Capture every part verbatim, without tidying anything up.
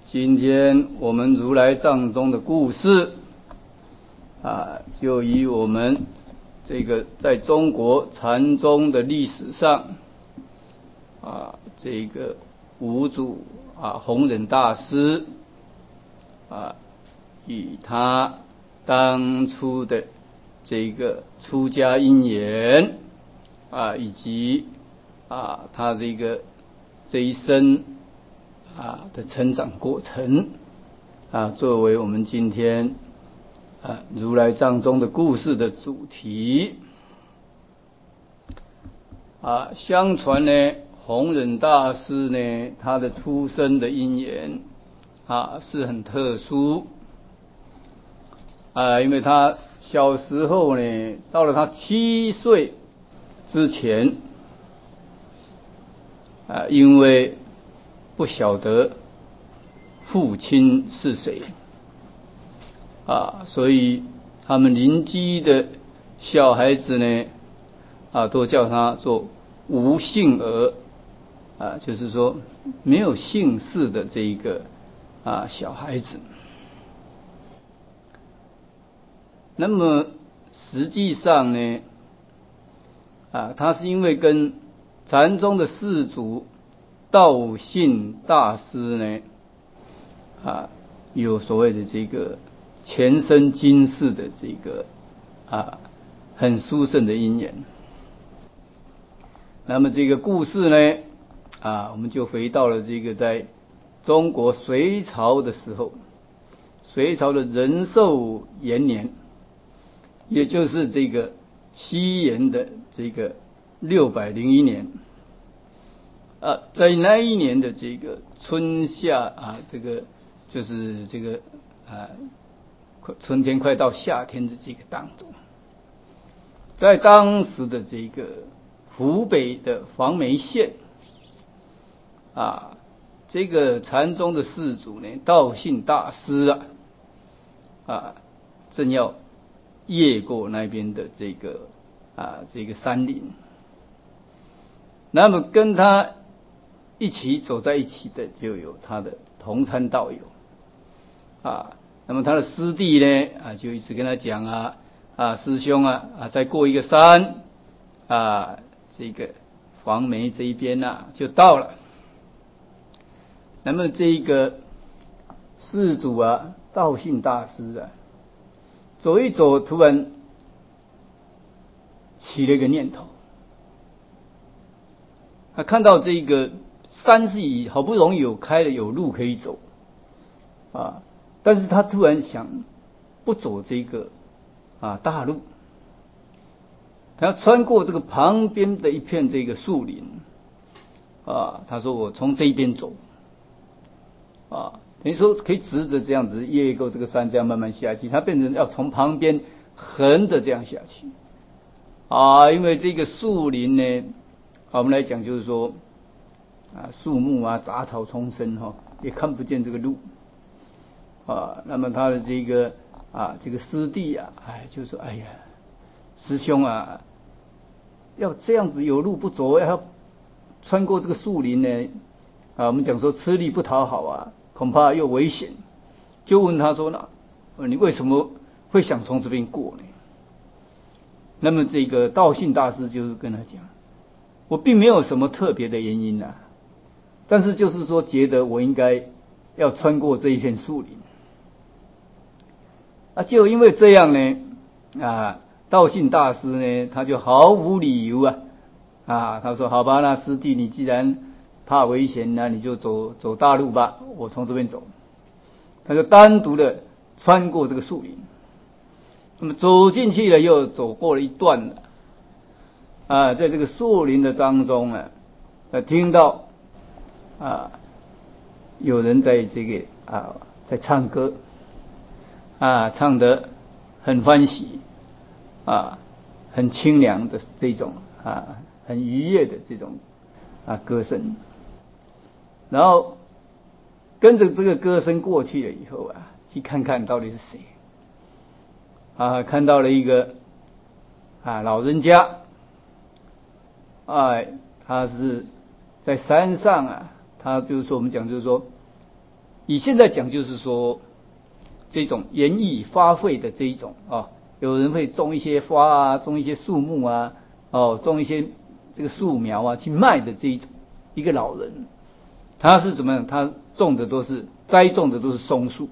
今天我们如来藏中的故事啊，就以我们这个在中国禅宗的历史上啊，这个五祖啊弘忍大师啊，以他当初的这个出家因缘啊，以及啊他这个这一生啊的成长过程啊，作为我们今天啊如来藏中的故事的主题啊。相传呢，弘忍大师呢，他的出生的因缘啊是很特殊啊，因为他小时候呢，到了他七岁之前啊，因为不晓得父亲是谁啊，所以他们邻居的小孩子呢啊，都叫他做无姓儿啊，就是说没有姓氏的这一个啊小孩子。那么实际上呢啊，他是因为跟禅宗的四祖道信大师呢啊，有所谓的这个前生今世的这个啊很殊胜的因缘。那么这个故事呢啊，我们就回到了这个在中国隋朝的时候，隋朝的仁寿元年，也就是这个西元的这个六百零一年啊，在那一年的这个春夏啊，这个就是这个啊，春天快到夏天的这个当中，在当时的这个湖北的黄梅县啊，这个禅宗的四祖呢，道信大师啊啊，正要越过那边的这个啊这个山林，那么跟他一起走在一起的就有他的同参道友啊，那么他的师弟呢啊，就一直跟他讲啊啊师兄啊啊，再过一个山啊，这个黄梅这一边啊就到了。那么这个四祖啊，道信大师啊，走一走，突然起了一个念头，他看到这个山是以好不容易有开了有路可以走啊，但是他突然想不走这个啊大路，他要穿过这个旁边的一片这个树林啊，他说我从这一边走啊，等于说可以直着这样子越过这个山，这样慢慢下去，他变成要从旁边横着这样下去啊，因为这个树林呢，我们来讲就是说啊，树木啊杂草丛生哈，也看不见这个路啊。那么他的这个啊这个师弟啊，哎就说哎呀师兄啊，要这样子有路不走，要穿过这个树林呢啊，我们讲说吃力不讨好啊，恐怕又危险。就问他说呢，你为什么会想从这边过呢？那么这个道信大师就是跟他讲，我并没有什么特别的原因啊，但是就是说觉得我应该要穿过这一片树林啊，就因为这样呢啊，道信大师呢他就毫无理由啊啊，他说好吧，那师弟你既然怕危险，那你就走走大路吧，我从这边走。他就单独的穿过这个树林，那么走进去了，又走过了一段了啊，在这个树林的当中啊，听到啊有人在这个啊在唱歌啊，唱得很欢喜啊，很清凉的这种啊，很愉悦的这种啊歌声。然后跟着这个歌声过去了以后啊，去看看到底是谁啊，看到了一个啊老人家，哎，他是在山上啊，他就是说我们讲就是说以现在讲就是说，这种园艺花卉的这一种啊，有人会种一些花啊，种一些树木啊，哦，种一些这个树苗啊去卖的这一种一个老人，他是怎么样？他种的都是栽种的都是松树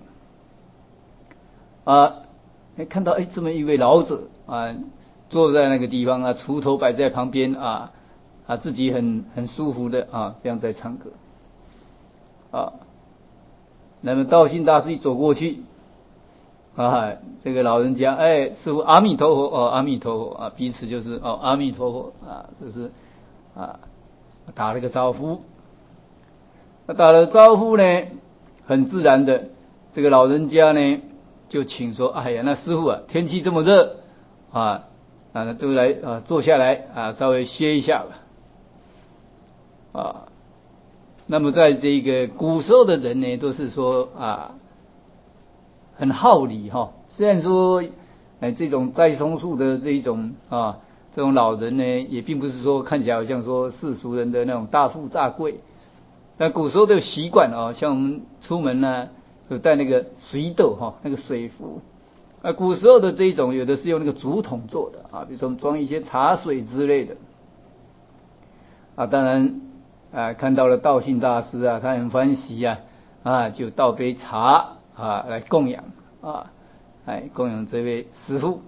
啊，看到哎这么一位老者啊，坐在那个地方啊，锄头摆在旁边啊啊，自己很很舒服的啊，这样在唱歌啊。那么道信大师一走过去啊，这个老人家哎，师父阿弥陀佛哦，阿弥陀佛啊，彼此就是哦阿弥陀佛啊，就是啊打了个招呼。那打了招呼呢，很自然的，这个老人家呢就请说：“哎呀，那师父啊，天气这么热啊，啊，都来啊，坐下来啊，稍微歇一下吧。”啊，那么在这个古时候的人呢，都是说啊，很好礼哈。虽然说，哎，这种栽松树的这一种啊，这种老人呢，也并不是说看起来好像说世俗人的那种大富大贵。但古时候的习惯啊，像我们出门呢，有带那个水斗哈，那个水壶。啊，古时候的这一种，有的是用那个竹筒做的啊，比如说装一些茶水之类的。啊，当然啊，看到了道信大师啊，他很欢喜啊，啊，就倒杯茶啊来供养啊，哎，供养这位师父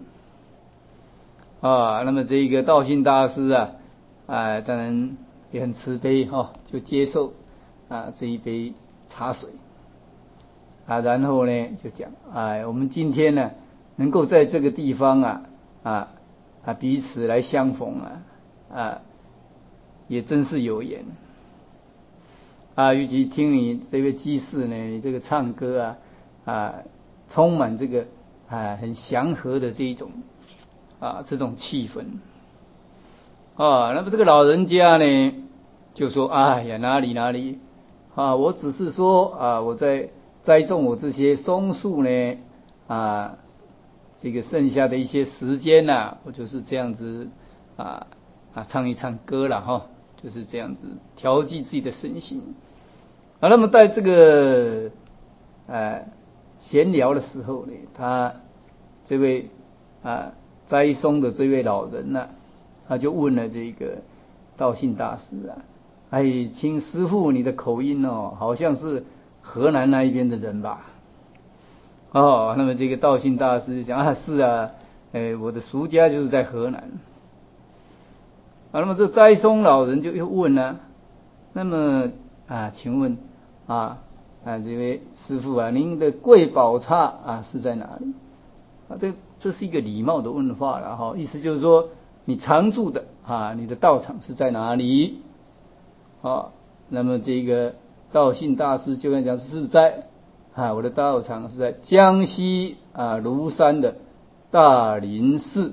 啊。那么这一个道信大师啊，啊，当然也很慈悲哈、哦，就接受啊这一杯茶水啊，然后呢就讲，哎，我们今天呢能够在这个地方啊啊啊彼此来相逢啊啊，也真是有缘啊。尤其听你这位居士呢，你这个唱歌啊啊，充满这个啊很祥和的这一种啊这种气氛啊。那么这个老人家呢就说：“哎呀，哪里哪里啊，我只是说啊，我在栽种我这些松树呢啊，这个剩下的一些时间呐、啊，我就是这样子啊啊唱一唱歌了哈，就是这样子调剂自己的身心啊。那么在这个呃闲聊的时候呢，他这位啊栽松的这位老人呢、啊，他就问了这个道信大师啊。”哎，请师父，你的口音哦，好像是河南那一边的人吧？哦，那么这个道信大师讲啊，是啊，哎，我的俗家就是在河南。啊，那么这栽松老人就又问呢、啊，那么啊，请问啊啊，这位师父啊，您的贵宝刹啊是在哪里？啊，这这是一个礼貌的问话了哈，意思就是说你常住的啊，你的道场是在哪里？啊，那么这个道信大师就跟讲是在啊，我的道场是在江西啊庐山的大林寺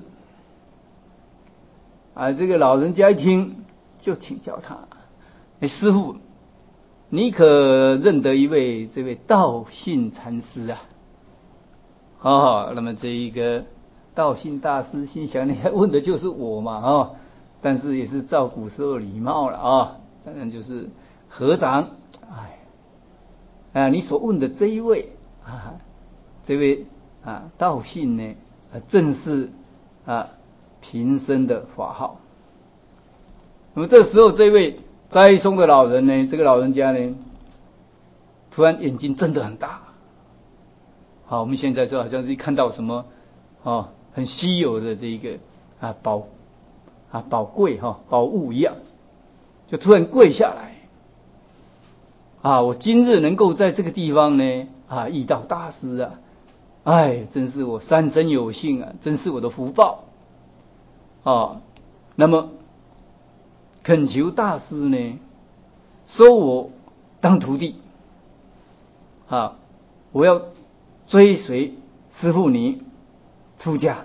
啊。这个老人家一听就请教他：“哎，师父，你可认得一位这位道信禅师啊？”哦，那么这一个道信大师心想：你问的就是我嘛啊、哦，但是也是照古时候礼貌了啊、哦。当然就是合掌，哎，啊，你所问的这一位啊，这位啊道信呢，啊，正是啊平生的法号。那么这时候，这位栽松的老人呢，这个老人家呢，突然眼睛睁得很大。好，我们现在就好像是看到什么哦，很稀有的这个啊宝啊宝贵哈、哦、宝物一样，就突然跪下来。啊，我今日能够在这个地方呢，啊，遇到大师啊，哎，真是我三生有幸啊，真是我的福报啊。那么恳求大师呢，收我当徒弟啊，我要追随师父你出家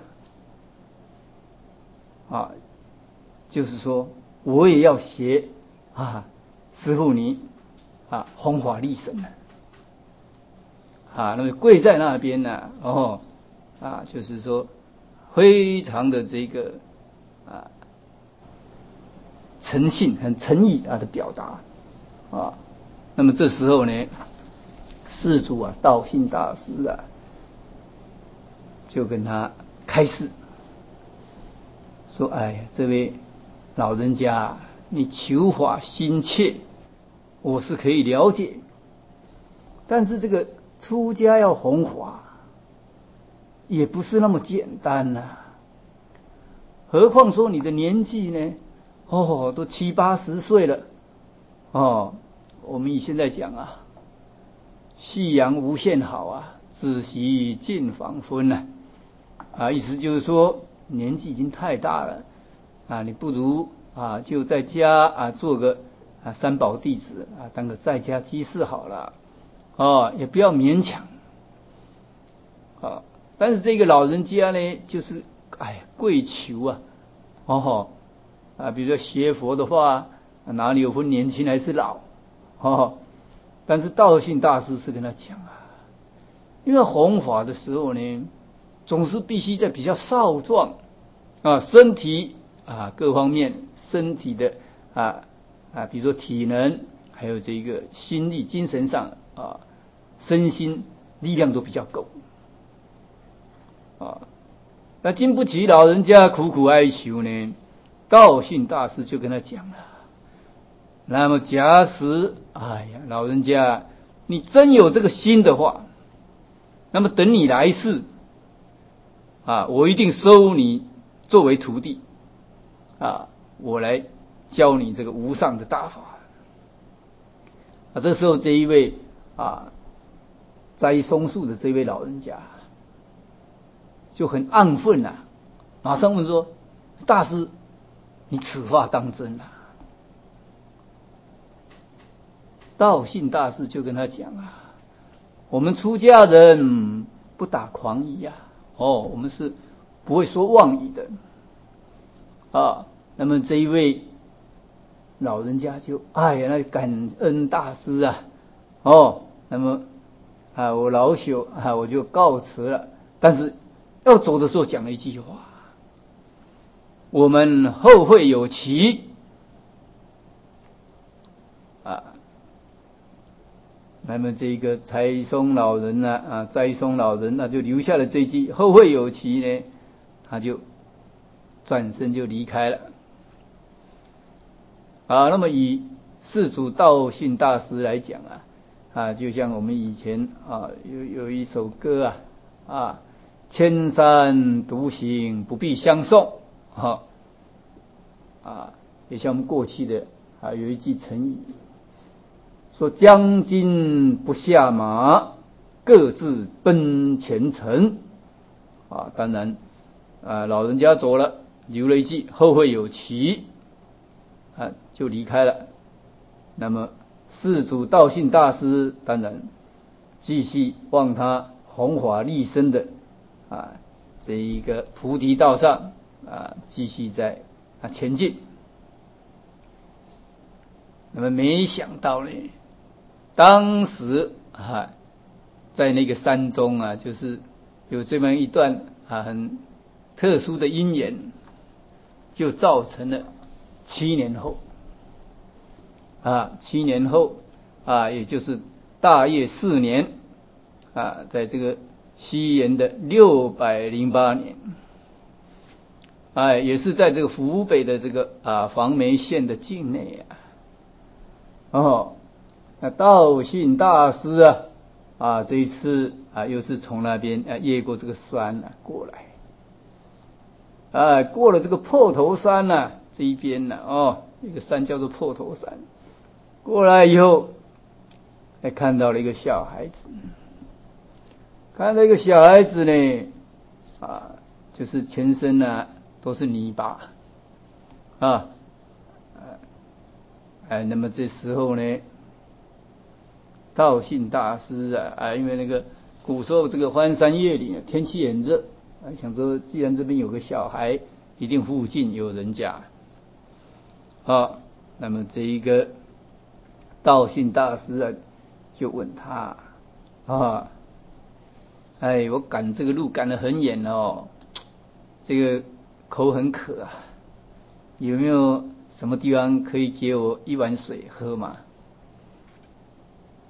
啊，就是说我也要学啊师父你啊弘法利生啊。那么跪在那边呢、啊，哦啊，就是说非常的这个啊诚信、很诚意啊的表达啊。那么这时候呢， 世祖啊，道信大师啊，就跟他开示说：“哎呀，这位老人家，你求法心切，我是可以了解，但是这个出家要弘法，也不是那么简单呐、啊。何况说你的年纪呢？哦，都七八十岁了，哦，我们以现在讲啊，夕阳无限好啊，只惜近黄昏呐、啊，啊，意思就是说年纪已经太大了啊，你不如啊就在家啊做个啊三宝弟子啊，当个在家居士好了，哦，也不要勉强，啊，但是这个老人家呢，就是哎呀跪求啊，哦啊，比如说学佛的话，哪里有分年轻还是老，哦，但是道信大师是跟他讲啊，因为弘法的时候呢，总是必须在比较少壮啊，身体啊各方面身体的啊啊，比如说体能，还有这个心力、精神上啊，身心力量都比较够啊。那经不起老人家苦苦哀求呢，道信大师就跟他讲了。那么假使哎呀，老人家你真有这个心的话，那么等你来世啊，我一定收你作为徒弟啊，我来教你这个无上的大法啊。这时候这一位啊栽松树的这位老人家就很暗愤啊，马上问说：大师，你此话当真啊？道信大师就跟他讲啊，我们出家人不打诳语啊，哦，我们是不会说妄语的啊。那么这一位老人家就哎呀，那感恩大师啊，哦，那么啊，我老朽啊，我就告辞了。但是要走的时候讲了一句话：我们后会有期啊。那么这个栽松老人呢啊，栽松老人呢就留下了这句后会有期呢，他就转身就离开了啊。那么以世祖道信大师来讲啊啊，就像我们以前啊有有一首歌啊啊，千山独行不必相送啊啊，也像我们过去的啊有一句成语。说将军不下马，各自奔前程啊。当然啊，老人家走了，留了一句后会有期啊，就离开了。那么世祖道信大师当然继续往他弘法利生的啊这一个菩提道上啊继续在啊前进。那么没想到呢，当时啊，在那个山中啊，就是有这么一段啊很特殊的因缘，就造成了七年后啊，七年后啊，也就是大业四年啊，在这个西元的六百零八年，哎，也是在这个湖北的这个啊黄梅县的境内啊，哦。那道信大师啊，啊，这一次啊，又是从那边啊越过这个山啊过来，啊，过了这个破头山呢、啊，这一边呢、啊，哦，一个山叫做破头山，过来以后，还看到了一个小孩子，看到一个小孩子呢，啊，就是全身呢、啊、都是泥巴，啊，哎，那么这时候呢。道信大师啊啊，因为那个古时候这个荒山野岭天气很热啊，想说既然这边有个小孩，一定附近有人家啊。那么这一个道信大师啊，就问他啊，哎，我赶这个路赶得很远哦，这个口很渴啊，有没有什么地方可以给我一碗水喝嘛？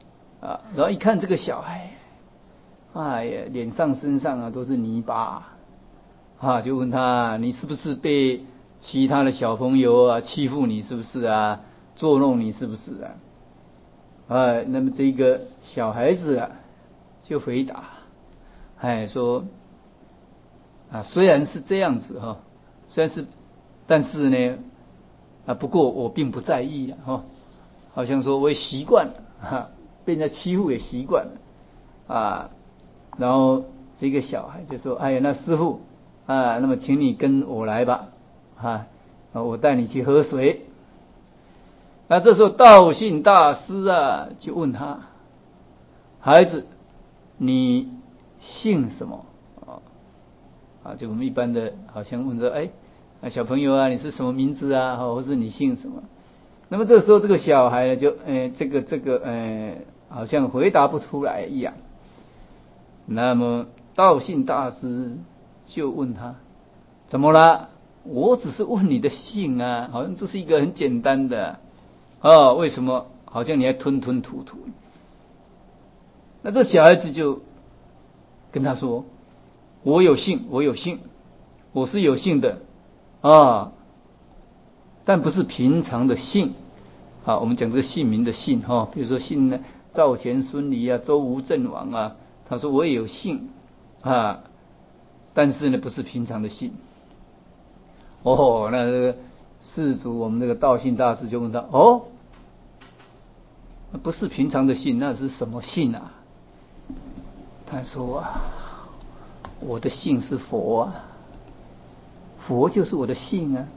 啊，然后一看这个小孩，哎呀，脸上身上啊都是泥巴，啊，就问他，你是不是被其他的小朋友啊欺负你，是不是啊？捉弄你，是不是啊？啊，那么这个小孩子啊，就回答，哎，说啊，虽然是这样子哈，虽然是，但是呢，啊，不过我并不在意啊，哈，好像说我也习惯了，哈，被人家欺负也习惯了，啊，然后这个小孩就说，哎呀，那师父啊，那么请你跟我来吧，啊，我带你去喝水。那这时候道信大师啊，就问他，孩子，你姓什么？啊，就我们一般的，好像问说，哎，啊小朋友啊，你是什么名字啊？或是你姓什么？那么这时候这个小孩呢，就，呃，这个这个，呃，好像回答不出来一样。那么道信大师就问他，怎么了？我只是问你的姓啊，好像这是一个很简单的，啊，为什么好像你还吞吞吐吐？那这小孩子就跟他说，我有姓，我有姓，我是有姓的啊，但不是平常的姓。啊，我们讲这个姓名的姓哈，比如说姓呢赵钱孙李啊，周吴郑王啊，他说我也有姓啊，但是呢不是平常的姓。哦，那这个世祖我们这个道信大师就问他，哦，不是平常的姓，那是什么姓啊？他说啊，我的姓是佛啊，佛就是我的姓啊。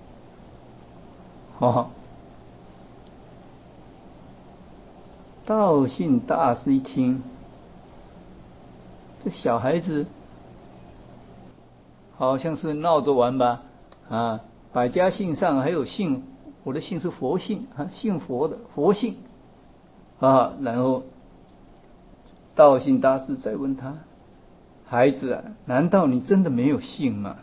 哦，道信大师一听，这小孩子好像是闹着玩吧？啊，百家姓上还有姓，我的姓是佛姓啊，姓佛的佛姓啊。然后道信大师再问他，孩子啊，难道你真的没有姓吗？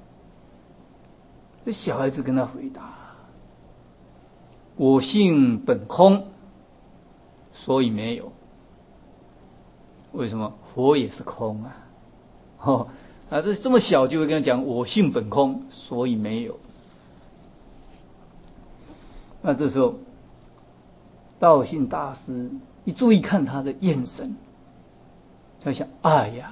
这小孩子跟他回答，我性本空，所以没有。为什么？佛也是空啊！哦，啊，这这么小就会跟他讲，我性本空，所以没有。那这时候，道信大师一注意看他的眼神，他想，哎呀，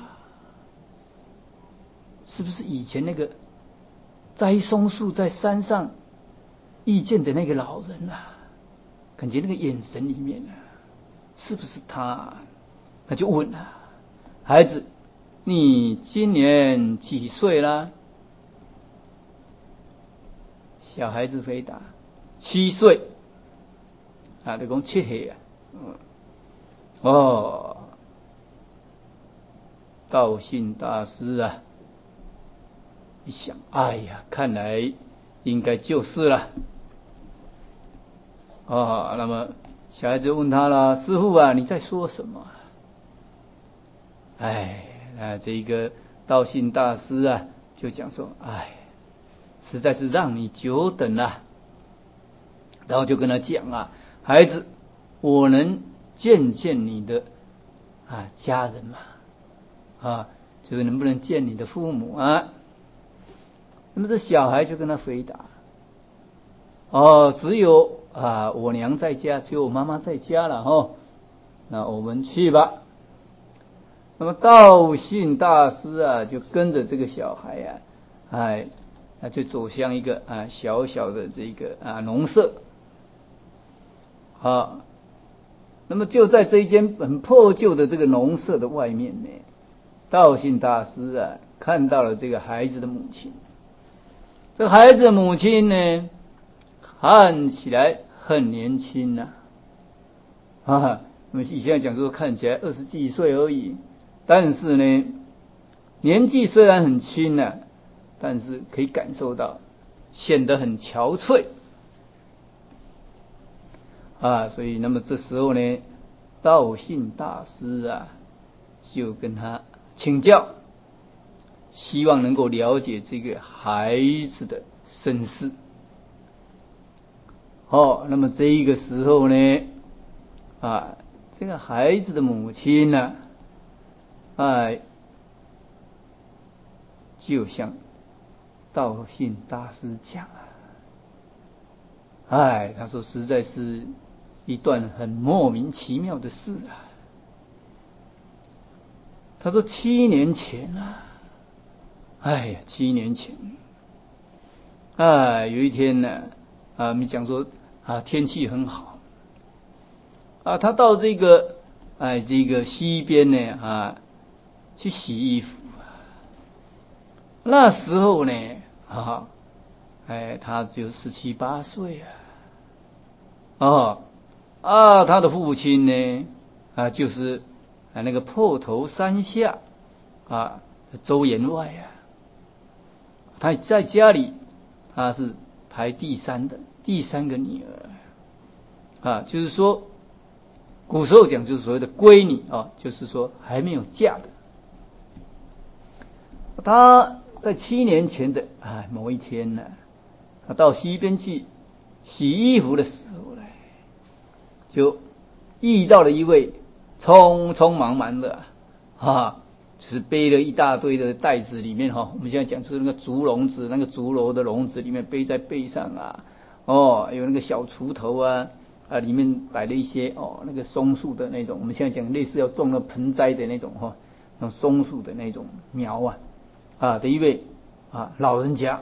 是不是以前那个栽松树在山上遇见的那个老人啊？感觉那个眼神里面啊，是不是他啊？他就问了，孩子，你今年几岁啦？小孩子回答，七岁。啊，就讲七岁啊。嗯，哦，道信大师啊，一想，哎呀，看来应该就是了。哦，那么小孩子问他了，师父啊，你在说什么？哎，那这个道信大师啊，就讲说，哎，实在是让你久等了。然后就跟他讲啊，孩子，我能见见你的啊家人吗？啊，就是能不能见你的父母啊？那么这小孩就跟他回答，哦，只有啊我娘在家，只有我妈妈在家了哈。那我们去吧。那么道信大师啊，就跟着这个小孩啊，哎，他就走向一个啊小小的这个啊农舍。啊，那么就在这一间很破旧的这个农舍的外面呢，道信大师啊看到了这个孩子的母亲。这个孩子的母亲呢，看起来很年轻呐，啊，啊，那么以前讲说看起来二十几岁而已，但是呢，年纪虽然很轻呢，但是可以感受到显得很憔悴。啊，所以那么这时候呢，道信大师啊，就跟他请教，希望能够了解这个孩子的身世。哦，那么这一个时候呢，啊， 这个孩子的母亲呢、啊，哎，就像道信大师讲啊，哎，他说实在是一段很莫名其妙的事啊。他说七年前啊，哎呀，七年前，哎，有一天呢，啊，我们讲说啊，天气很好，啊，他到这个哎这个溪边呢啊，去洗衣服。那时候呢，啊，哎，他只有十七八岁啊，哦，啊，他的父亲呢，啊，就是啊那个破头山下啊周员外啊，他在家里他是排第三的第三个女儿啊，就是说古时候讲就是所谓的闺女啊，就是说还没有嫁的。他在七年前的啊某一天呢，他到溪边去洗衣服的时候呢，就遇到了一位匆匆忙忙的啊，就是背了一大堆的袋子里面哈，我们现在讲就是那个竹笼子，那个竹篓的笼子里面背在背上啊，哦，有那个小锄头啊，啊，里面摆了一些哦那个松树的那种，我们现在讲类似要种那盆栽的那种哈，那种松树的那种苗啊。啊的一位啊老人家，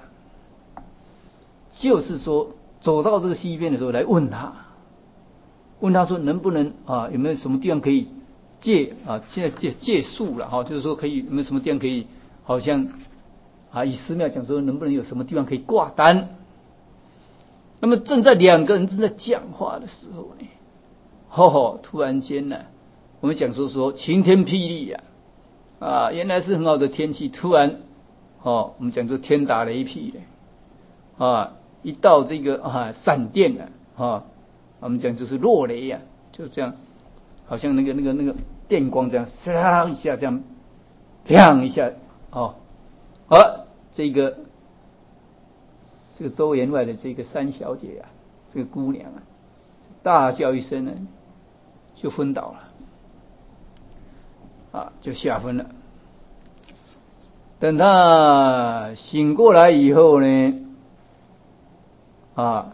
就是说走到这个溪边的时候来问他，问他说能不能啊有没有什么地方可以借啊现在借借宿了哈，就是说可以有没有什么地方可以好像啊以寺庙讲说能不能有什么地方可以挂单。那么正在两个人正在讲话的时候呢，吼吼突然间呢，我们讲说说晴天霹雳呀、啊，啊原来是很好的天气，突然哦，我们讲说天打雷劈的啊，一到这个啊闪电啊，啊，我们讲就是落雷呀、啊，就这样，好像那个那个那个电光这样，唰一下这样，亮一下哦，而这个这个周员外的这个三小姐啊，这个姑娘啊，大叫一声呢，就昏倒了，啊，就下昏了。等他醒过来以后呢，啊，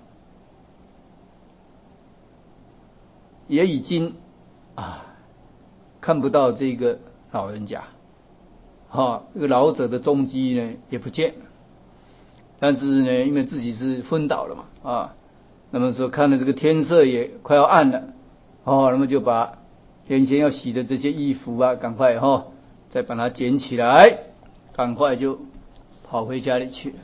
也已经啊看不到这个老人家，啊，这个老者的踪迹呢也不见。但是呢，因为自己是昏倒了嘛，啊，那么说看了这个天色也快要暗了，哦，那么就把原先要洗的这些衣服啊，赶快哈、哦，再把它捡起来，赶快就跑回家里去了。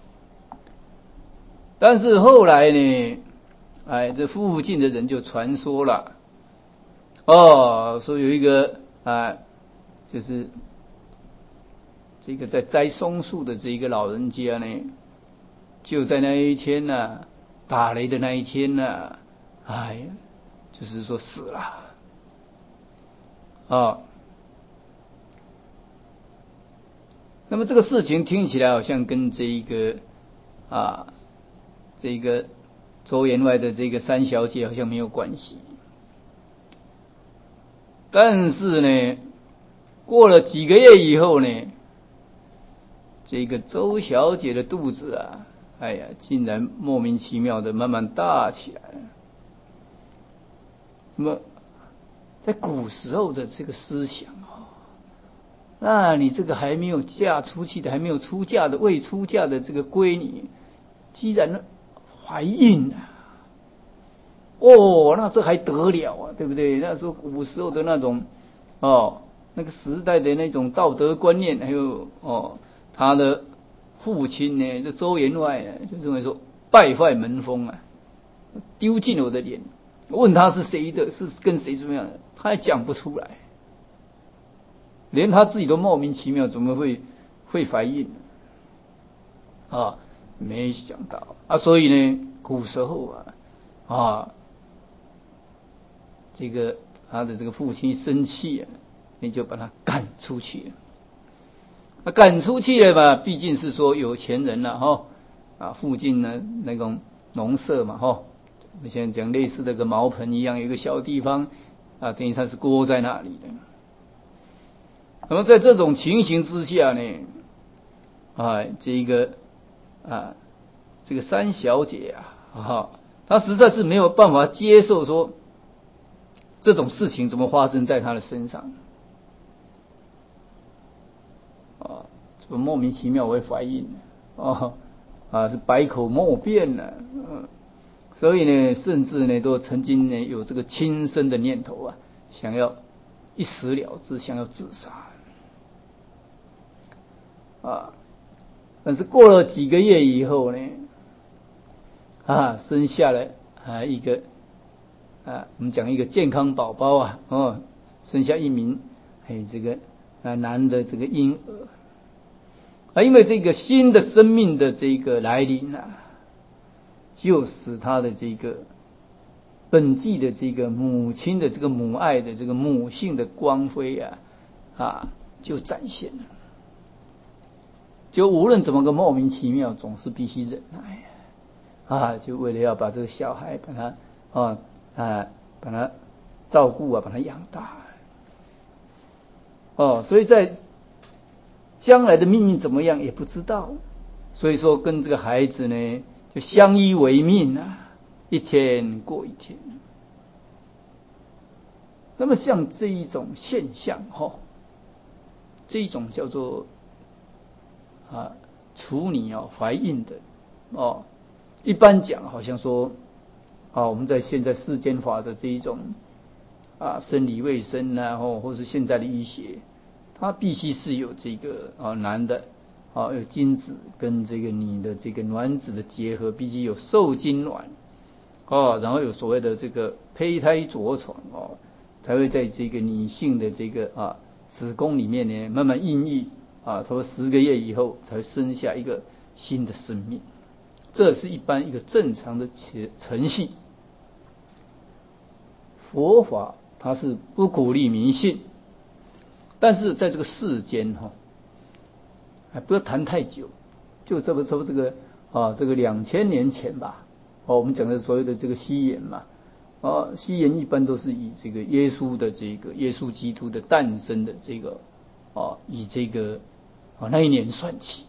但是后来呢，哎，这附近的人就传说了，哦，说有一个啊，就是这个在栽松树的这一个老人家呢，就在那一天呢、啊，打雷的那一天呢、啊，哎，就是说死了啊。那么这个事情听起来好像跟这一个啊，这个周员外的这个三小姐好像没有关系。但是呢，过了几个月以后呢，这个周小姐的肚子啊，哎呀，竟然莫名其妙的慢慢大起来了。那么，在古时候的这个思想啊，那你这个还没有嫁出去的、还没有出嫁的、未出嫁的这个闺女，既然怀孕了、啊，哦，那这还得了啊，对不对？那时候古时候的那种哦，那个时代的那种道德观念，还有哦，他的父亲呢，这周员外呢，就认为说败坏门风啊，丢尽我的脸。问他是谁的，是跟谁怎么样的，他也讲不出来，连他自己都莫名其妙，怎么会会怀孕啊？没想到啊，所以呢，古时候啊啊。这个他的这个父亲生气啊，你就把他赶出去了。那赶出去了吧，毕竟是说有钱人了哈，啊，附近呢那种农舍嘛哈，我们现在讲类似这个茅棚一样，有一个小地方啊，等于他是搁在那里的。那么在这种情形之下呢，啊，这一个啊，这个三小姐啊，啊，她实在是没有办法接受说这种事情怎么发生在她的身上，啊，怎么莫名其妙会怀孕哦，啊，是百口莫辩了，嗯，所以呢，甚至呢，都曾经呢有这个轻生的念头啊，想要一死了之，想要自杀。啊，但是过了几个月以后呢，啊，生下了啊一个啊，我们讲一个健康宝宝啊，哦，生下一名哎这个啊男的这个婴儿，啊，因为这个新的生命的这个来临啊，就使他的这个本季的这个母亲的这个母爱的这个母性的光辉啊啊就展现了。就无论怎么个莫名其妙，总是必须忍耐啊！就为了要把这个小孩，把他啊啊，把他照顾啊，把他养大哦。所以在将来的命运怎么样也不知道，所以说跟这个孩子呢就相依为命啊，一天过一天。那么像这一种现象哈、哦，这一种叫做啊，处女啊怀孕的哦，一般讲好像说啊，我们在现在世间法的这一种啊生理卫生啊，或或是现在的医学，它必须是有这个啊男的啊有精子跟这个女的这个卵子的结合，必须有受精卵哦，然后有所谓的这个胚胎着床哦，才会在这个女性的这个啊子宫里面呢慢慢孕育。啊，差不多十个月以后才生下一个新的生命，这是一般一个正常的程序。佛法它是不鼓励迷信，但是在这个世间哈，还不要谈太久，就这么说这个啊，这个两千年前吧，哦，我们讲的所谓的这个西元嘛，啊，西元一般都是以这个耶稣的这个耶稣基督的诞生的这个啊，以这个。啊，那一年算起，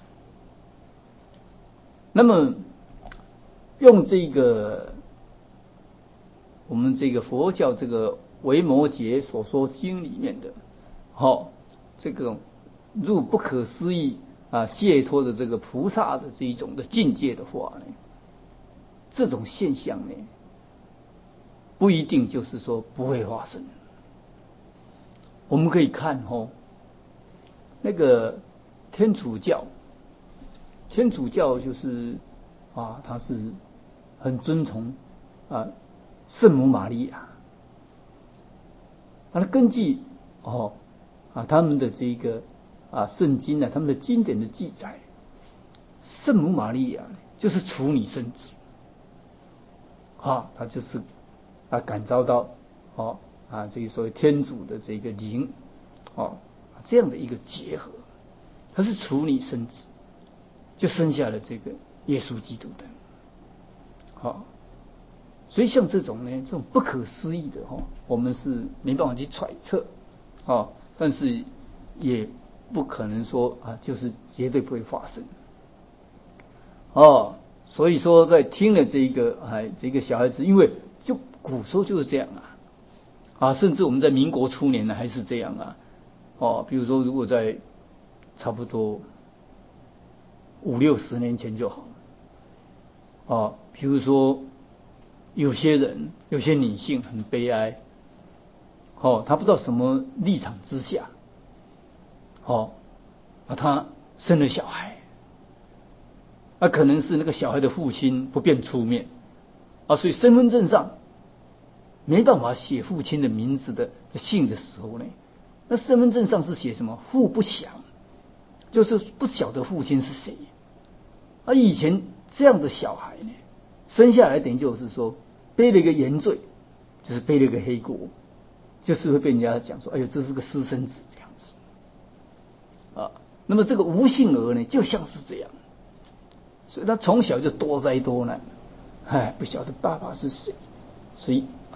那么用这个我们这个佛教这个维摩诘所说经里面的，好、哦、这个入不可思议啊解脱的这个菩萨的这一种的境界的话呢，这种现象呢，不一定就是说不会发生。我们可以看哦。那个天主教，天主教就是啊，他是很尊崇啊圣母玛利亚，啊，根据哦啊他们的这个啊圣经啊，他们的经典的记载，圣母玛利亚就是处女生子，啊，他就是啊感召到哦啊这个所谓天主的这个灵哦。这样的一个结合，他是处女生子，就生下了这个耶稣基督的，好、哦，所以像这种呢，这种不可思议的哈、哦，我们是没办法去揣测，哦，但是也不可能说啊，就是绝对不会发生，哦，所以说在听了这个哎这个小孩子，因为就古时候就是这样啊，啊，甚至我们在民国初年呢还是这样啊。哦，比如说，如果在差不多五六十年前就好，哦，比如说有些人，有些女性很悲哀，哦，她不知道什么立场之下，哦，啊，她生了小孩，啊，可能是那个小孩的父亲不便出面，啊，所以身份证上没办法写父亲的名字的姓的时候呢。那身份证上是写什么？父不详，就是不晓得父亲是谁。而以前这样的小孩呢，生下来等于就是说背了一个原罪，就是背了一个黑锅，就是会被人家讲说：“哎呦，这是个私生子这样子。”啊，那么这个无姓儿呢，就像是这样，所以他从小就多灾多难，哎，不晓得爸爸是谁，所以啊，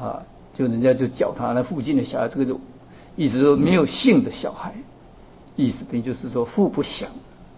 就人家就叫他那附近的小孩，这个就意思说没有姓的小孩，意思也就是说父不详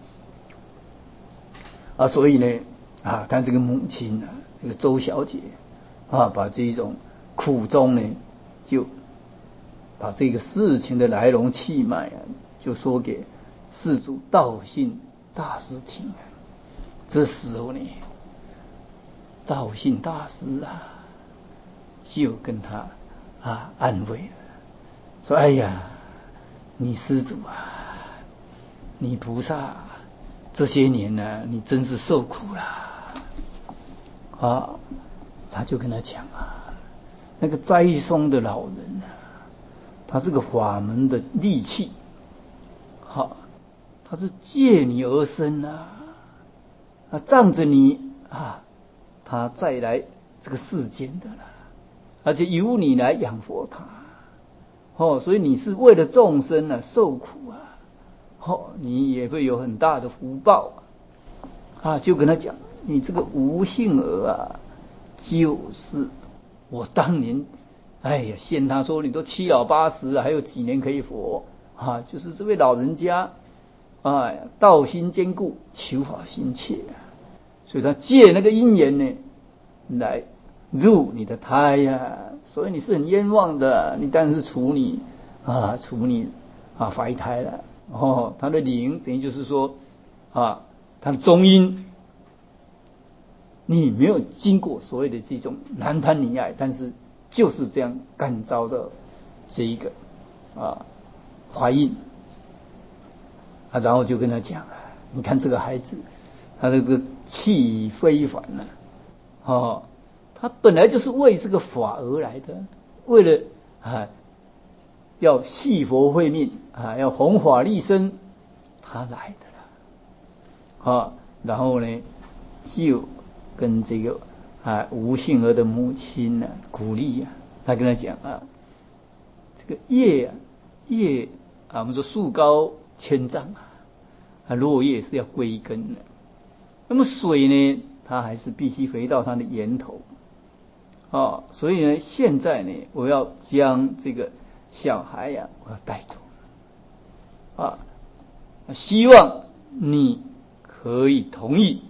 啊。所以呢啊，他这个母亲呢、啊，这个周小姐啊，把这一种苦衷呢，就把这个事情的来龙去脉啊，就说给世主道信大师听啊。这时候呢，道信大师啊，就跟他啊安慰了，说：“哎呀，你施主啊，你菩萨这些年呢、啊，你真是受苦了啊。”他就跟他讲啊，那个斋松的老人啊，他是个法门的利器，好，他是借你而生啊，啊，仗着你啊，他再来这个世间的了，而且由你来养活他，哦，所以你是为了众生啊受苦啊，哦，你也会有很大的福报啊，啊就跟他讲，你这个无姓儿啊，就是我当年，哎呀，嫌他说你都七老八十了，还有几年可以活啊？就是这位老人家，哎呀，道心坚固，求法心切啊，所以他借那个因缘呢，来入你的胎呀、啊，所以你是很冤枉的，你当然是处你啊，处你啊怀胎了哦，他的灵等于就是说啊，他的中阴。你没有经过所谓的这种男贪女爱，但是就是这样感召的这一个啊怀孕啊，然后就跟他讲，你看这个孩子，他的这个气非凡呢、啊，哦，他本来就是为这个法而来的，为了啊要系佛慧命啊，要弘法利生，他来的了啊，然后呢就跟这个啊吴杏儿的母亲呢、啊、鼓励呀、啊，他跟他讲啊，这个叶啊叶啊，我们说树高千丈啊，啊落叶是要归根的。那么水呢，它还是必须回到它的源头啊。所以呢，现在呢，我要将这个小孩呀、啊，我要带走啊，希望你可以同意。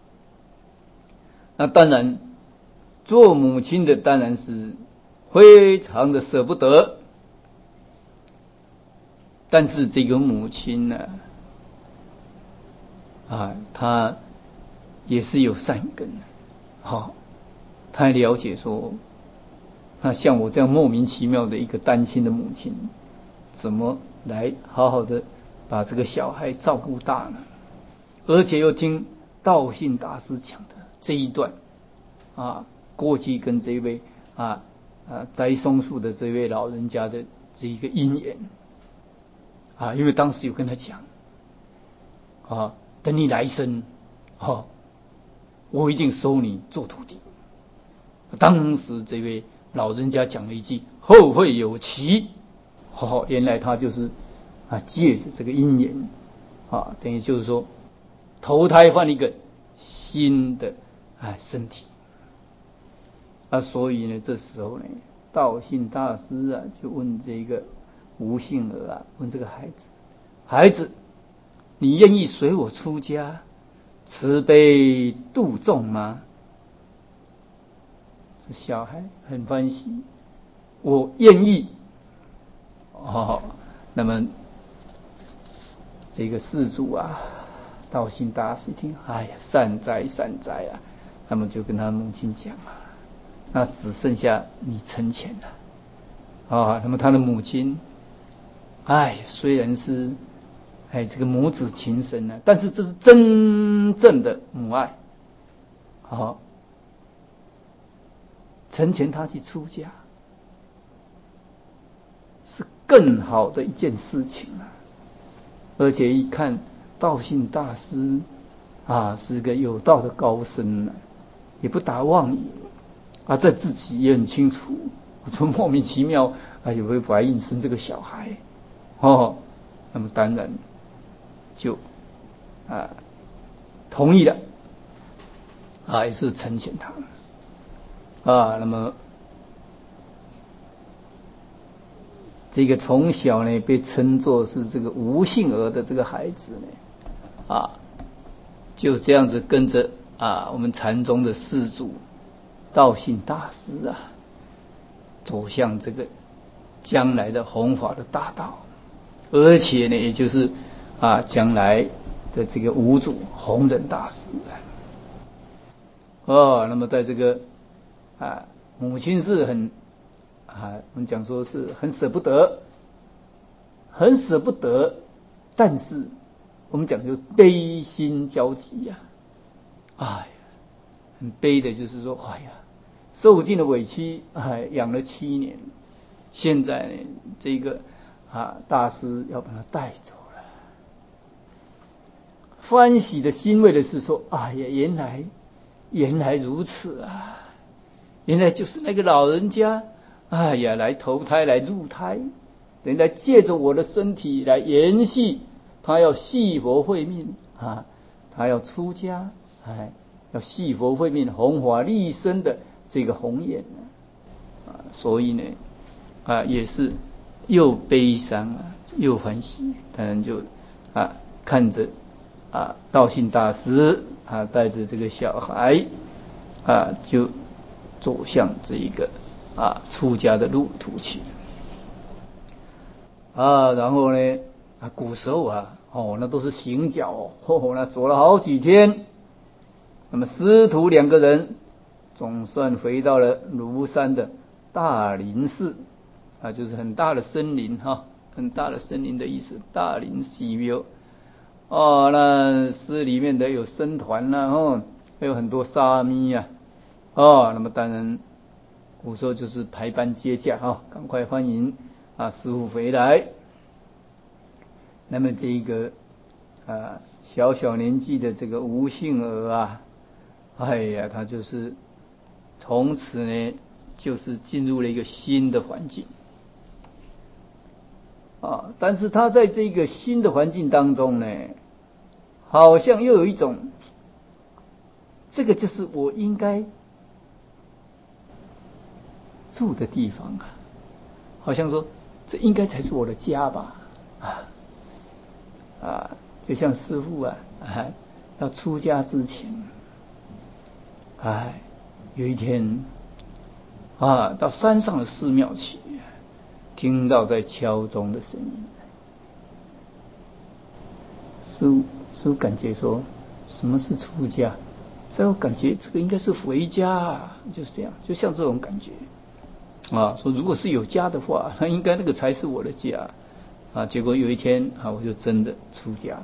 那当然，做母亲的当然是非常的舍不得，但是这个母亲呢，啊，她也是有善根的，好，她了解说，那像我这样莫名其妙的一个担心的母亲，怎么来好好的把这个小孩照顾大呢？而且又听道信大师讲的这一段啊，过去跟这位啊啊栽松树的这位老人家的这一个因缘啊，因为当时有跟他讲啊，等你来生，哦，我一定收你做徒弟。当时这位老人家讲了一句“后会有期”，哦，原来他就是啊借着这个因缘啊，等于就是说投胎换一个新的啊身体啊，所以呢，这时候呢，道信大师啊就问这个吴杏儿啊，问这个孩子，孩子，你愿意随我出家，慈悲度众吗？这小孩很欢喜，我愿意。哦，那么这个事主啊，道信大师一听，哎呀，善哉善哉啊，那么就跟他母亲讲啊，那只剩下你成全了啊。那么他的母亲，哎，虽然是哎这个母子情深呢、啊，但是这是真正的母爱，好，成全他去出家，是更好的一件事情啊。而且一看道信大师啊，是个有道的高僧呢、啊，也不打妄语啊，在自己也很清楚，说莫名其妙啊，也会怀孕生这个小孩哦，那么当然就啊同意了啊，也是成全他啊，那么这个从小呢被称作是这个无性儿的这个孩子呢，啊，就这样子跟着啊我们禅宗的四祖道信大师啊，走向这个将来的弘法的大道，而且呢，也就是啊将来的这个五祖弘忍大师哦，那么在这个啊母亲是很。啊，我们讲说是很舍不得，很舍不得，但是我们讲就悲心交集呀、啊，哎呀，很悲的，就是说，哎呀，受尽了委屈，哎，养了七年，现在呢，这个啊大师要把他带走了，欢喜的欣慰的是说，哎呀，原来原来如此啊，原来就是那个老人家。哎呀，来投胎，来入胎，等于来借着我的身体来延续，他要续佛慧命啊，他要出家，哎，要续佛慧命，弘法利生的这个宏愿啊，所以呢，啊，也是又悲伤啊，又欢喜，当然就啊看着啊道信大师啊带着这个小孩啊就走向这一个。啊，出家的路途去啊，然后呢，啊，古时候啊，哦，那都是行脚哦，那走了好几天。那么师徒两个人总算回到了庐山的大林寺啊，就是很大的森林哈、哦，很大的森林的意思，大林寺庙哦，那寺里面的有僧团呐、啊，哦，还有很多沙弥呀、啊，哦，那么当然。古时候就是排班接驾啊，赶快欢迎啊师父回来。那么这个啊小小年纪的这个吴姓儿啊，哎呀，他就是从此呢就是进入了一个新的环境啊，但是他在这个新的环境当中呢，好像又有一种，这个就是我应该住的地方啊，好像说这应该才是我的家吧，啊啊，就像师父啊，啊要出家之前，哎，有一天啊，到山上的寺庙去，听到在敲钟的声音，师父师父感觉说，什么是出家？所以我感觉这个应该是回家啊，就是这样，就像这种感觉。啊，说如果是有家的话，那应该那个才是我的家啊。结果有一天啊，我就真的出家了。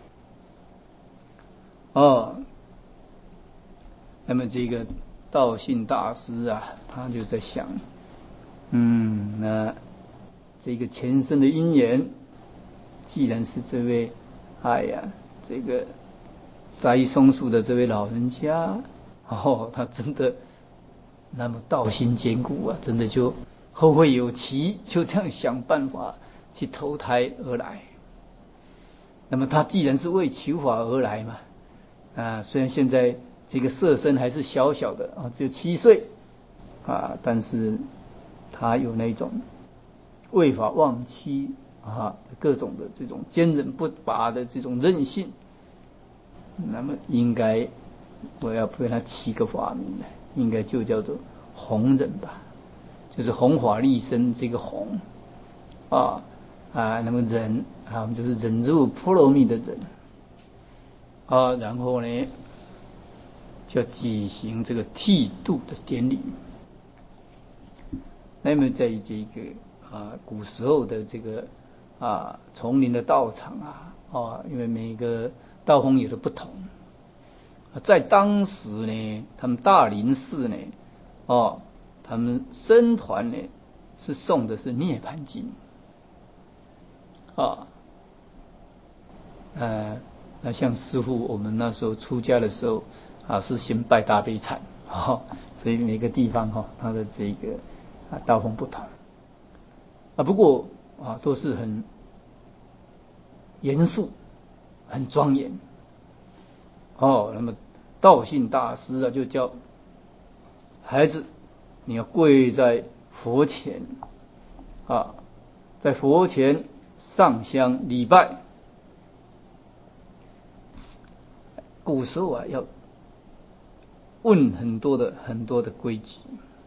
哦，那么这个道信大师啊，他就在想，嗯，那这个前生的因缘，既然是这位，哎呀，这个栽松树的这位老人家，哦，他真的。那么道心坚固啊，真的就后会有期，就这样想办法去投胎而来。那么他既然是为求法而来嘛，啊，虽然现在这个色身还是小小的啊，只有七岁啊，但是他有那种为法忘妻啊，各种的这种坚韧不拔的这种韧性。那么应该我要为他起个法名来。应该就叫做弘忍吧，就是弘法利生这个弘啊啊，那么忍啊，我们就是忍入波罗蜜的忍啊，然后呢，就要举行这个剃度的典礼。那么在这个啊古时候的这个啊丛林的道场啊啊，因为每个道风有的不同。在当时呢，他们大林寺呢，哦，他们僧团呢是诵的是《涅盘经》啊，呃，那像师父我们那时候出家的时候啊，是先拜大悲忏啊，所以每个地方哈、哦，它的这个啊道风不同啊，不过啊都是很严肃、很庄严哦，那么。道信大师啊，就叫孩子，你要跪在佛前啊， 在佛前上香礼拜。古时候啊，要问很多的很多的规矩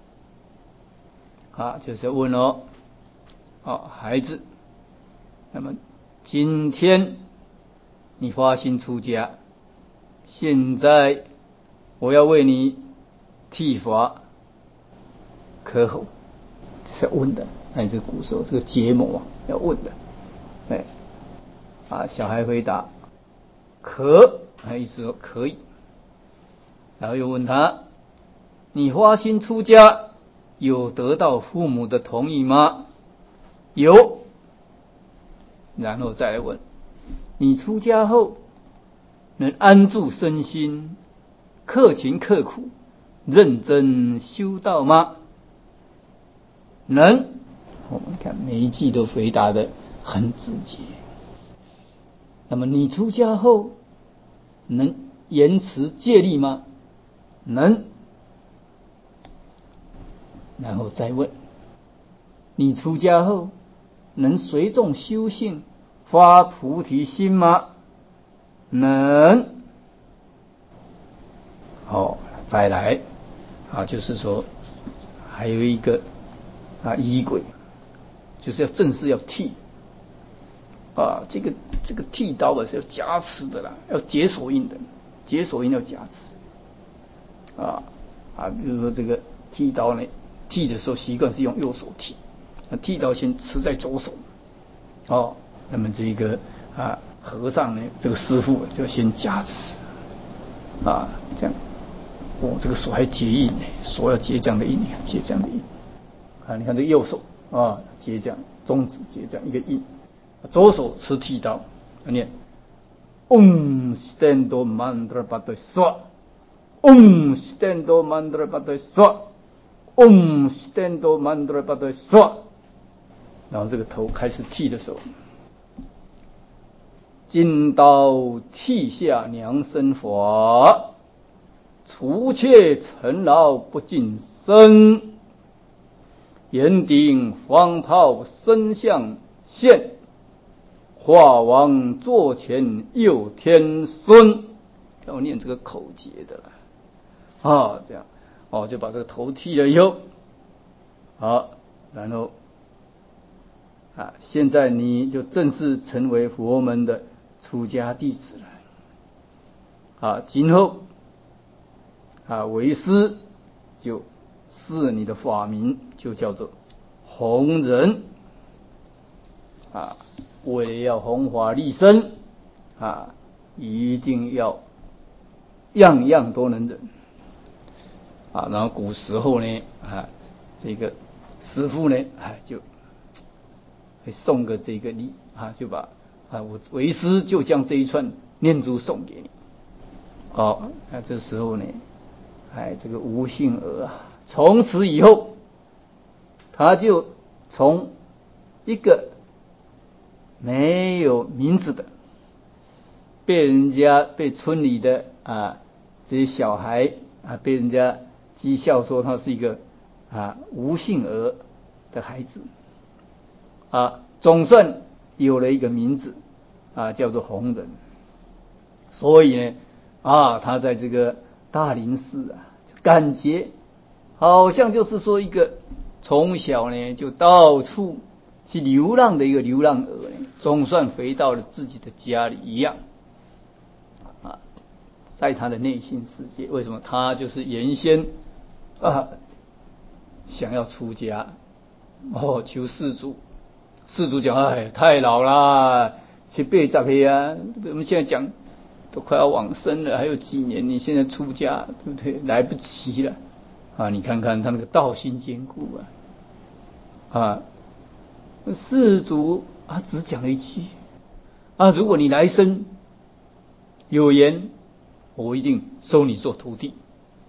啊，就是要问哦，啊，孩子，那么今天你发心出家，现在我要为你剃发可否？这是要问的。那这个古时候这个结盟啊，要问的。哎，啊，小孩回答可，他意思说可以。然后又问他，你发心出家有得到父母的同意吗？有。然后再来问，你出家后能安住身心，克勤克苦，认真修道吗？能。我们看每一句都回答得很直接。那么你出家后能严持戒律吗？能。然后再问，你出家后能随众修行，发菩提心吗？能。好，再来啊，就是说还有一个啊仪轨，就是要正式要剃啊，这个这个剃刀啊是要加持的啦，要解锁印的，解锁印要加持啊啊，比如说这个剃刀呢，剃的时候习惯是用右手剃，那剃刀先持在左手哦，那么这个啊和尚呢，这个师父就先加持啊，这样哦，这个手还结印呢，手要结这样的印，结这样的印啊，你看这右手啊结这样，中指结这样一个印，左手持剃刀，念 Om Stendo Mantra Padre Swa Om Stendo Mantra Padre Swa Om Stendo Mantra Padre Swa， 然后这个头开始剃的时候，金刀剃下娘身法，除却尘劳不净身，炎顶方炮身相现，化王座前佑天孙。要念这个口诀的了啊，这样哦，就把这个头剃了以后，好，然后啊，现在你就正式成为佛门的出家弟子了啊，今后啊为师就赐你的法名就叫做弘忍啊，为了要弘法利生啊，一定要样样都能忍啊。然后古时候呢啊，这个师父呢啊就会送个这个礼啊，就把啊我为师就将这一串念珠送给你。哦，那这时候呢，哎，这个吴姓儿啊，从此以后，他就从一个没有名字的，被人家被村里的啊这些小孩啊被人家讥笑说他是一个啊吴姓儿的孩子啊，总算有了一个名字啊，叫做弘忍。所以呢啊，他在这个大林寺啊，感觉好像就是说一个从小呢就到处去流浪的一个流浪儿呢，总算回到了自己的家里一样啊。在他的内心世界，为什么他就是原先啊想要出家哦，求世主，世主讲哎太老了，七八十岁啊，我们现在讲都快要往生了，还有几年，你现在出家对不对？来不及了啊！你看看他那个道心坚固啊啊！世主啊只讲了一句啊，如果你来生有缘，我一定收你做徒弟。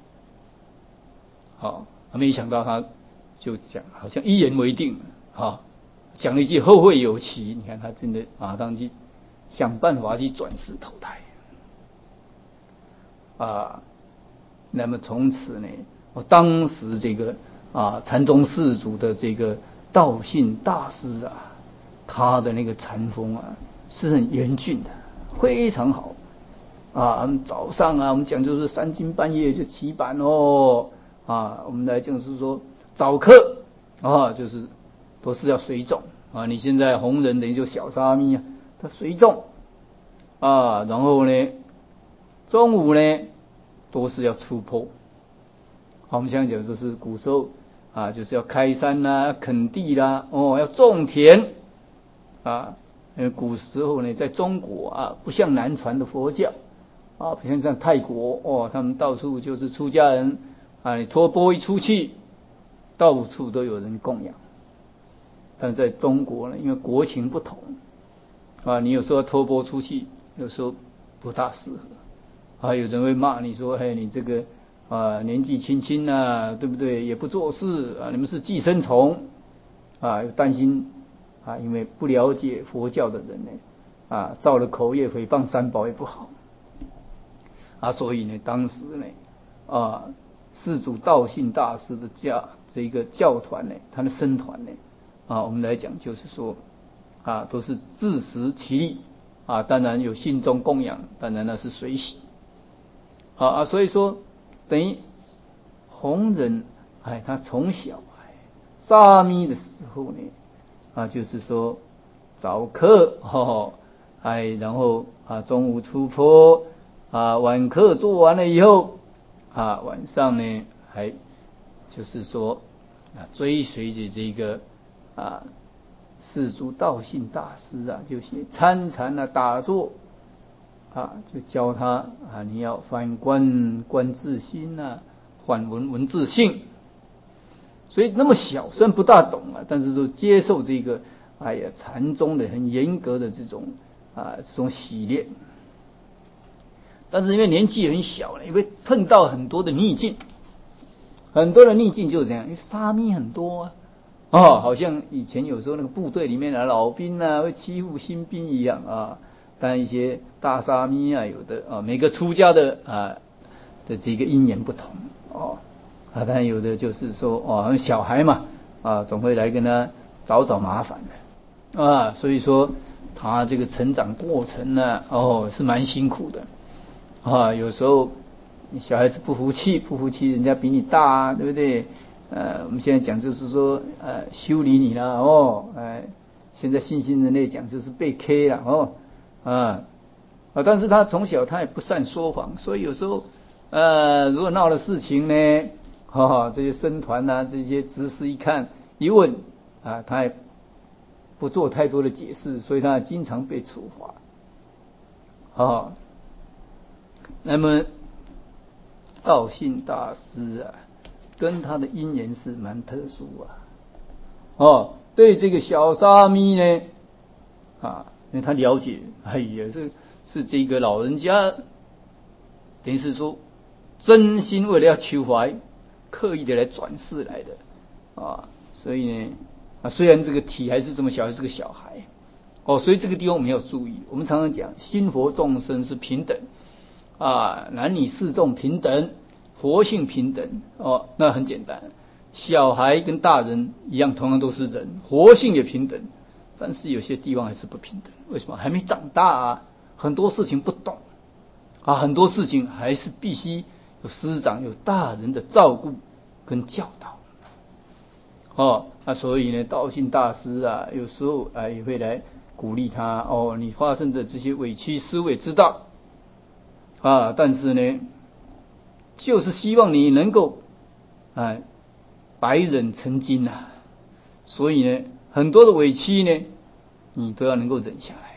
好，没想到他就讲，好像一言为定啊，讲了一句后会有期。你看他真的马上去想办法去转世投胎啊。那么从此呢，我当时这个啊禅宗四祖的这个道信大师啊， 他的那个禅风啊是很严峻的，非常好啊。我们早上啊，我们讲就是三更半夜就起板哦啊，我们来讲是说早课啊，就是都是要随众啊。你现在红人等于就小沙弥啊，他随众啊，然后呢，中午呢都是要出坡。好，我们现在讲就是古时候啊，就是要开山啦、垦地啦，哦，要种田啊。因为古时候呢，在中国啊，不像南传的佛教啊，不像像泰国哦，他们到处就是出家人啊，你托钵一出去，到处都有人供养。但在中国呢，因为国情不同啊，你有时候托钵出去，有时候不大适合啊，有人会骂你说：“嘿，你这个啊年纪轻轻啊，对不对？也不做事啊，你们是寄生虫啊！”又担心啊，因为不了解佛教的人呢，啊，造了口业诽谤三宝也不好啊，所以呢，当时呢，啊，世祖道信大师的教这一个教团呢，他的僧团呢，啊，我们来讲就是说，啊，都是自食其力啊，当然有信众供养，当然那是随喜啊啊，所以说等于弘忍，哎，他从小哎沙弥的时候呢。啊，就是说早课哦，哎，然后啊中午出坡啊，晚课做完了以后啊，晚上呢还就是说啊追随着这个啊世祖道信大师啊，就写参禅啊打坐啊，就教他啊你要反观观自心啊，反闻闻自性。所以那么小，虽然不大懂啊，但是都接受这个，哎呀，禅宗的很严格的这种啊这种洗练。但是因为年纪很小了，因为碰到很多的逆境，很多的逆境就是这样，因为沙弥很多啊，哦，好像以前有时候那个部队里面的老兵啊会欺负新兵一样啊。但一些大沙弥啊，有的啊，每个出家的啊的这个因缘不同哦。啊，当然有的就是说，哦，小孩嘛，啊，总会来跟他找找麻烦的，啊，所以说他这个成长过程呢，哦，是蛮辛苦的，啊，有时候小孩子不服气，不服气，人家比你大啊，对不对？呃，我们现在讲就是说，呃，修理你了，哦，哎，现在新兴人类讲就是被 K 了，哦，啊，啊，但是他从小他也不善说谎，所以有时候，呃，如果闹了事情呢。哦，这些僧团啊，这些执事一看一问啊，他也不做太多的解释，所以他经常被处罚。哦，那么道信大师啊，跟他的因缘是蛮特殊啊。哦，对这个小沙弥呢，啊，因为他了解，哎呀，是是这个老人家，等于是说真心为了要求怀。刻意的来转世来的啊，所以呢啊，虽然这个体还是这么小，还是个小孩哦，所以这个地方我们要注意。我们常常讲，心佛众生是平等啊，男女四众平等，佛性平等哦，那很简单，小孩跟大人一样，同样都是人，活性也平等，但是有些地方还是不平等。为什么？还没长大啊，很多事情不懂啊，很多事情还是必须有师长、有大人的照顾跟教导，哦，啊，所以呢，道信大师啊，有时候啊也会来鼓励他，哦，你发生的这些委屈，师父也知道啊，但是呢，就是希望你能够啊百忍成金啊，所以呢，很多的委屈呢，你都要能够忍下来。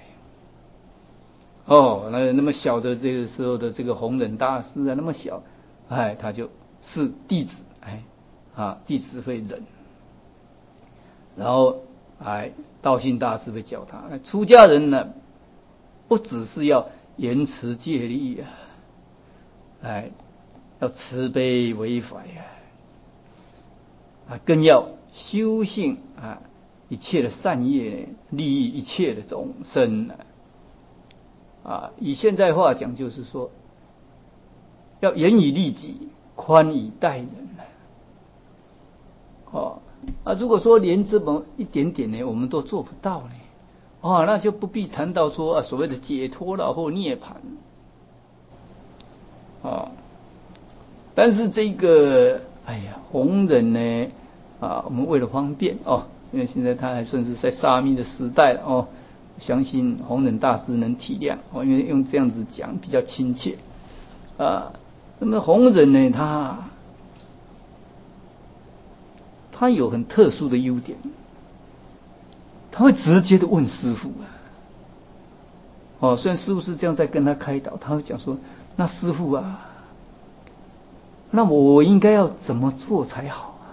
哦，那那么小的这个时候的这个弘忍大师啊，那么小，哎，他就是弟子，哎，啊，弟子会忍，然后哎，道信大师会教他，出家人呢，不只是要严持戒律啊，哎，要慈悲为怀啊，啊，更要修行啊，一切的善业利益一切的众生啊。啊，以现在话讲，就是说，要严以律己，宽以待人。哦，啊，如果说连这么一点点呢，我们都做不到呢， 啊，那就不必谈到说啊所谓的解脱了或涅槃啊。但是这个，哎呀，弘忍呢啊，我们为了方便哦，因为现在他还算是在沙弥的时代了哦，相信弘忍大师能体谅哦，因为用这样子讲比较亲切啊。那么弘忍呢，他他有很特殊的优点，他会直接的问师父啊。哦，虽然师父是这样在跟他开导，他会讲说：“那师父啊，那我应该要怎么做才好啊？”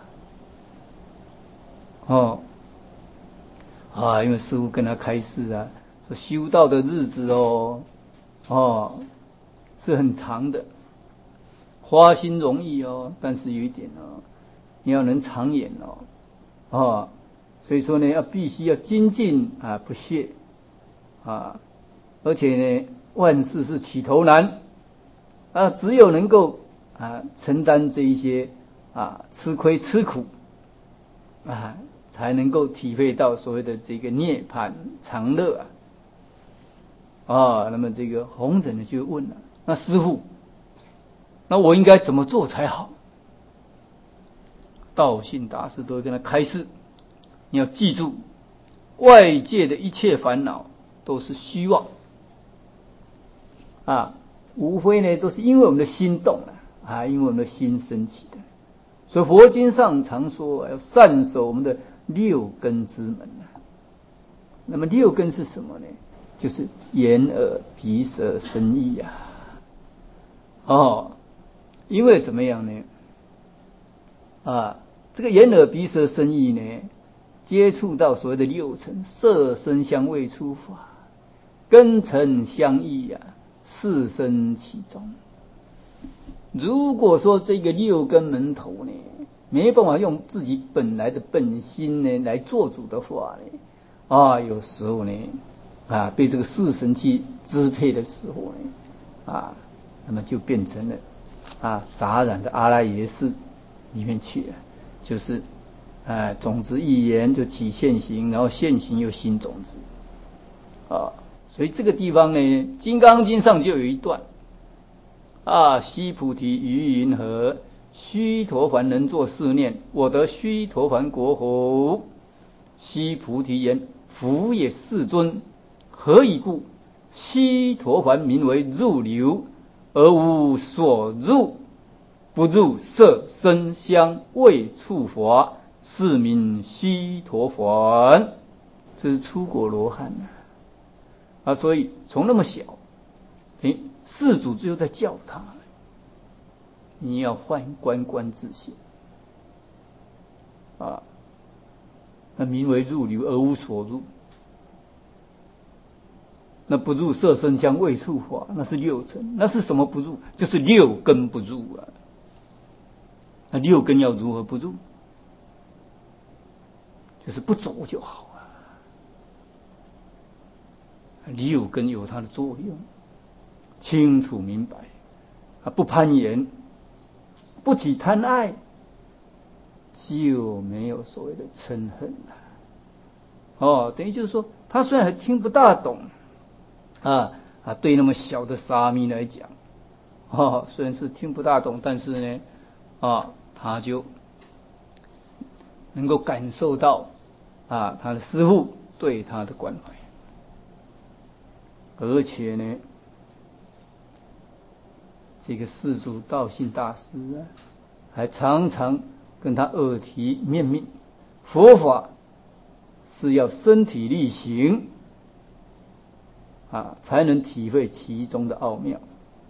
哦，啊，因为师父跟他开示啊，说修道的日子哦，哦，是很长的，花心容易哦，但是有一点哦，你要能长远哦，哦，所以说呢，要必须要精进啊，不懈啊。而且呢，万事是起头难啊，只有能够啊承担这一些啊吃亏吃苦啊，才能够体会到所谓的这个涅槃常乐啊。啊，那么这个弘忍呢就问了：那师父，那我应该怎么做才好？道信大师都会跟他开示，你要记住，外界的一切烦恼都是虚妄。啊，无非呢都是因为我们的心动了啊，因为我们的心升起的。所以佛经上常说要善守我们的六根之门啊。那么六根是什么呢？就是眼耳鼻舌身意啊。哦，因为怎么样呢？啊，这个眼耳鼻舌身意呢，接触到所谓的六尘，色声香味触法，根尘相异啊。四生其中。如果说这个六根门头呢，没办法用自己本来的本心呢来做主的话呢，啊，有时候呢，啊，被这个四神去支配的时候呢，啊，那么就变成了啊杂染的阿赖耶识里面去了，就是啊种子一言就起现行，然后现行又新种子啊。所以这个地方呢，《金刚经》上就有一段啊，须菩提于云何？须陀洹能作是念：我得须陀洹果否？须菩提言：夫也，世尊。何以故？须陀洹名为入流，而无所入，不入色声香味触法，是名须陀洹。这是初果罗汉啊，所以从那么小，诶，世主就在教他，你要换观观自性啊，那名为入流而无所入，那不入色声香味触法，那是六尘，那是什么不入？就是六根不入啊。那六根要如何不入？就是不走就好啊。六根有它的作用，清楚明白啊，不攀岩，不起贪爱，就没有所谓的嗔恨了。哦，等于就是说，他虽然还听不大懂啊啊，对那么小的沙弥来讲，哦，虽然是听不大懂，但是呢，啊，他就能够感受到啊他的师父对他的关怀，而且呢，这个世主道信大师啊，还常常跟他耳提面命，佛法是要身体力行啊，才能体会其中的奥妙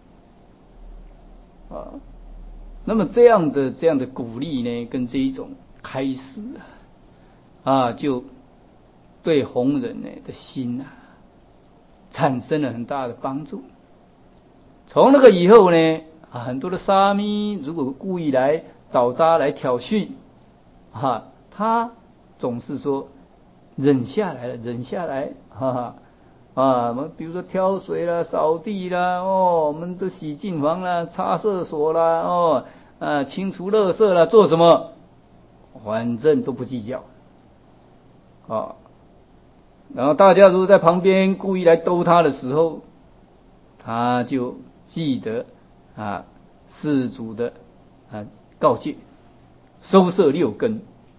啊。那么这样的这样的鼓励呢，跟这一种开示啊，啊，就对弘忍呢的心啊，产生了很大的帮助。从那个以后呢，啊，很多的沙弥如果故意来找他来挑衅，啊，他总是说忍下来了，忍下来，哈哈。啊，我们比如说挑水啦、扫地啦，哦，我们这洗净房啦、擦厕所啦，哦，啊，清除垃圾啦，做什么，反正都不计较，啊， 然后大家如果在旁边故意来逗他的时候，他就记得啊施主的啊告诫，收摄六根。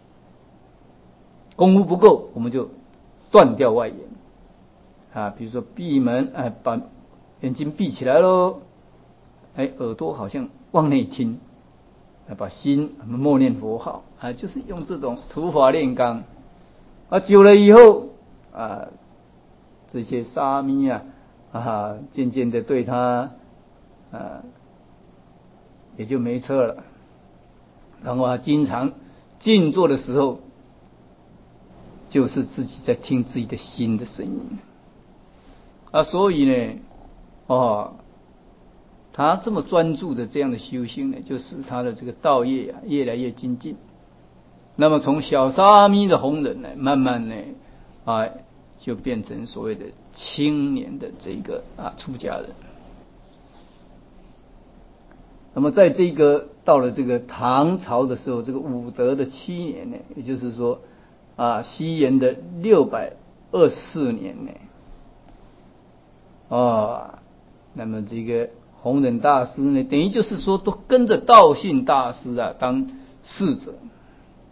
功夫不够，我们就断掉外缘啊，比如说闭门，哎，把眼睛闭起来喽，哎，耳朵好像往内听，把心默念佛号啊，就是用这种土法炼钢啊，久了以后啊，这些沙弥啊啊，渐渐的对他啊也就没辙了。然后他经常静坐的时候，就是自己在听自己的心的声音啊，所以呢，哦。他这么专注的这样的修行呢，就使他的这个道业啊越来越精进。那么从小沙弥的弘忍呢，慢慢呢啊就变成所谓的青年的这个啊出家人。那么在这个到了这个唐朝的时候，这个武德的七年呢，也就是说啊西元的六百二十四年呢，啊，那么这个弘忍大师呢，等于就是说都跟着道信大师啊当侍者